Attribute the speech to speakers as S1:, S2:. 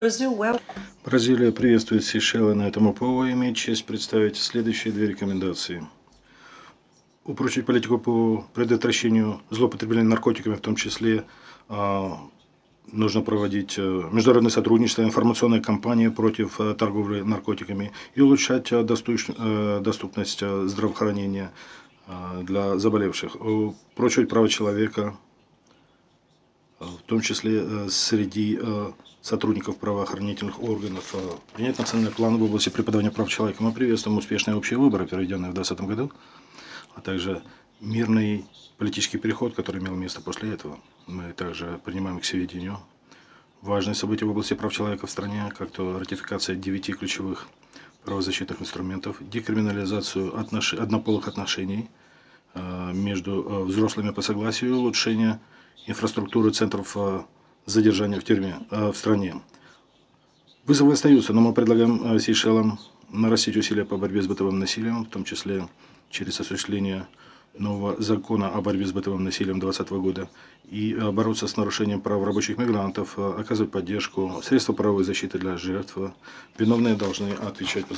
S1: Бразилия приветствует Сейшелы на этом ОПО и имеет честь представить следующие две рекомендации. Упрочить политику по предотвращению злоупотребления наркотиками, в том числе нужно проводить международное сотрудничество, информационные кампании против торговли наркотиками и улучшать доступность здравоохранения для заболевших. Упрочивать права человека, в том числе среди сотрудников правоохранительных органов. Принять национальный план в области преподавания прав человека. Мы приветствуем успешные общие выборы, проведенные в 2020 году, а также мирный политический переход, который имел место после этого. Мы также принимаем к сведению важные события в области прав человека в стране, как то ратификация 9 ключевых правозащитных инструментов, декриминализацию однополых отношений между взрослыми по согласию, улучшение инфраструктуры центров задержания в стране. Вызовы остаются, но мы предлагаем Сейшелам нарастить усилия по борьбе с бытовым насилием, в том числе через осуществление нового закона о борьбе с бытовым насилием 2020 года и бороться с нарушением прав рабочих мигрантов, оказывать поддержку, средства правовой защиты для жертв. Виновные должны отвечать